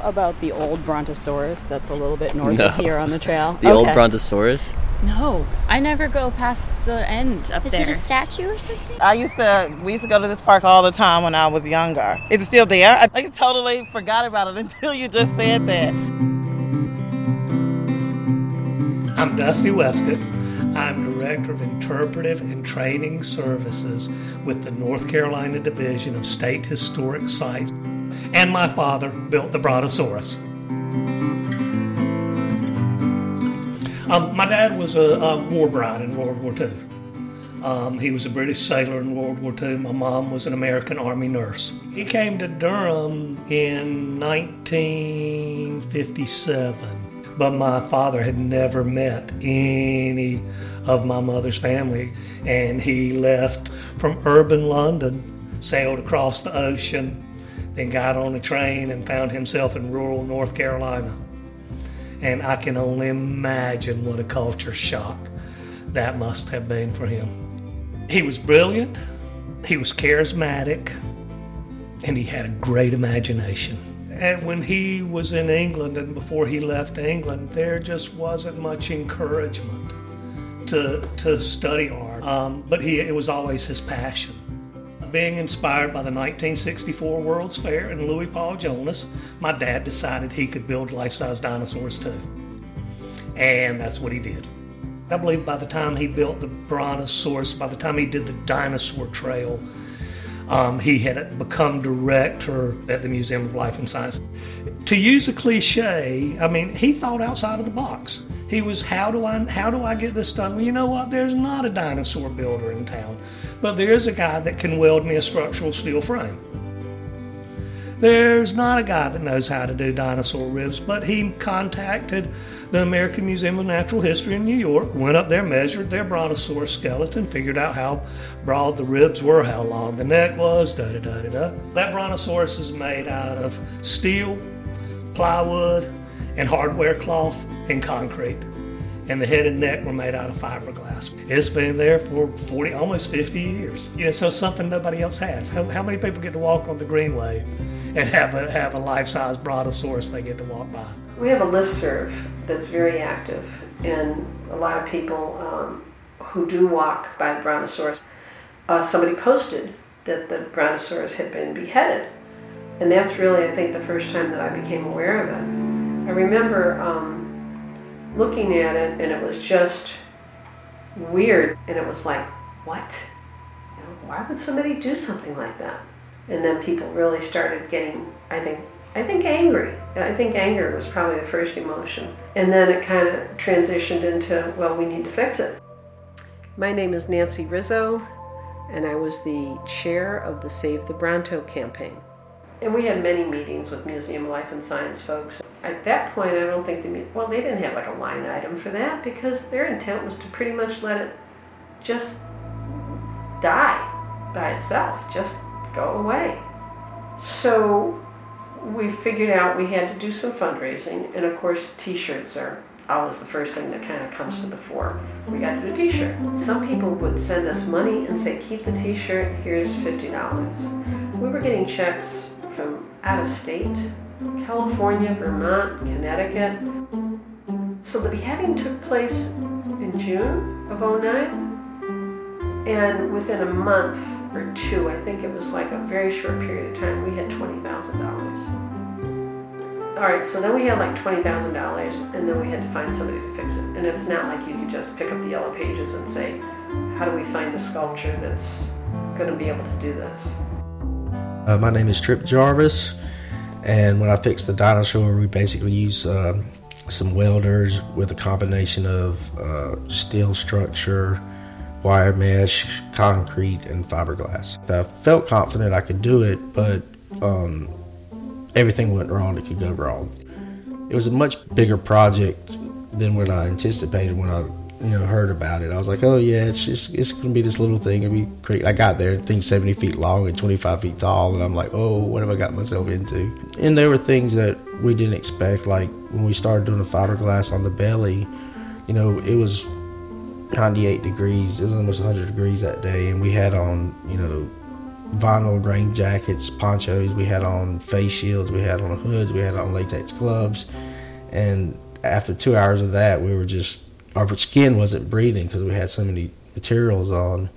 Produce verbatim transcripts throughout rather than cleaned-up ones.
about the old Brontosaurus that's a little bit north No. of here on the trail? The Okay. old Brontosaurus? No, I never go past the end up Is there. it a statue or something? I used to, we used to go to this park all the time when I was younger. Is it still there? I, I totally forgot about it until you just said that. I'm Dusty Westcott. I'm Director of Interpretive and Training Services with the North Carolina Division of State Historic Sites. And my father built the Brontosaurus. Um, my dad was a, a war bride in World War Two. Um, he was a British sailor in World War Two. My mom was an American Army nurse. He came to Durham in nineteen fifty-seven, but my father had never met any of my mother's family, and he left from urban London, sailed across the ocean, then got on a train and found himself in rural North Carolina. And I can only imagine what a culture shock that must have been for him. He was brilliant, he was charismatic, and he had a great imagination. And when he was in England and before he left England, there just wasn't much encouragement to, to study art. Um, but he, it was always his passion. Being inspired by the nineteen sixty-four World's Fair and Louis Paul Jonas, my dad decided he could build life-size dinosaurs too. And that's what he did. I believe by the time he built the Brontosaurus, by the time he did the dinosaur trail, um, he had become director at the Museum of Life and Science. To use a cliche, I mean, he thought outside of the box. He was, how do I how do I get this done? Well, you know what? There's not a dinosaur builder in town, but there is a guy that can weld me a structural steel frame. There's not a guy that knows how to do dinosaur ribs, but he contacted the American Museum of Natural History in New York, went up there, measured their brontosaurus skeleton, figured out how broad the ribs were, how long the neck was, da da da da da. That brontosaurus is made out of steel, plywood, and hardware cloth and concrete. And the head and neck were made out of fiberglass. It's been there for forty, almost fifty years. You know, so something nobody else has. How, how many people get to walk on the Greenway and have a have a life-size brontosaurus they get to walk by? We have a listserv that's very active, and a lot of people um, who do walk by the brontosaurus. Uh, somebody posted that the brontosaurus had been beheaded, and that's really, I think, the first time that I became aware of it. I remember um, looking at it, and it was just weird, and it was like, what? You know, why would somebody do something like that? And then people really started getting, I think, I think angry. I think anger was probably the first emotion. And then it kind of transitioned into, well, we need to fix it. My name is Nancy Rizzo, and I was the chair of the Save the Bronto campaign. And we had many meetings with Museum of Life and Science folks. At that point, I don't think the, well, they didn't have like a line item for that because their intent was to pretty much let it just die by itself, just go away. So we figured out we had to do some fundraising, and of course t-shirts are always the first thing that kind of comes to the fore. We got to do a t-shirt. Some people would send us money and say, keep the t-shirt, here's fifty dollars. We were getting checks from out of state, California, Vermont, Connecticut. So the beheading took place in June of oh nine, and within a month or two, I think it was like a very short period of time, we had twenty thousand dollars. All right, so then we had like twenty thousand dollars, and then we had to find somebody to fix it. And it's not like you could just pick up the Yellow Pages and say, how do we find a sculpture that's going to be able to do this? Uh, my name is Trip Jarvis, and when I fix the dinosaur, we basically use uh, some welders with a combination of uh, steel structure, wire mesh, concrete, and fiberglass. I felt confident I could do it, but um, everything went wrong that could go wrong. It was a much bigger project than what I anticipated when I you know, heard about it. I was like, oh yeah, it's just it's gonna be this little thing. It'll be great. I got there, the thing's seventy feet long and twenty-five feet tall, and I'm like, oh, what have I got myself into? And there were things that we didn't expect, like when we started doing the fiberglass on the belly, you know, it was ninety-eight degrees. It was almost one hundred degrees that day, and we had on, you know, vinyl rain jackets, ponchos. We had on face shields. We had on hoods. We had on latex gloves. And after two hours of that, we were just, our skin wasn't breathing because we had so many materials on.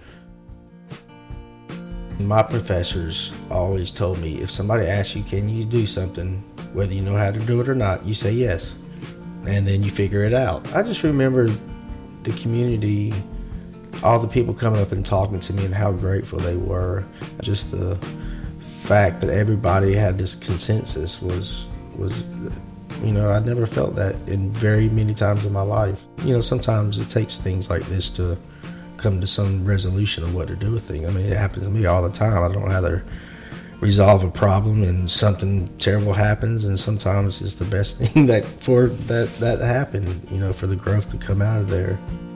My professors always told me, if somebody asks you, can you do something, whether you know how to do it or not, you say yes. And then you figure it out. I just remember the community, all the people coming up and talking to me and how grateful they were. Just the fact that everybody had this consensus was, was, you know, I never felt that in very many times in my life. You know, sometimes it takes things like this to come to some resolution of what to do with things. I mean, it happens to me all the time. I don't know how to resolve a problem, and something terrible happens, and sometimes it's the best thing that for that that happened, you know, for the growth to come out of there.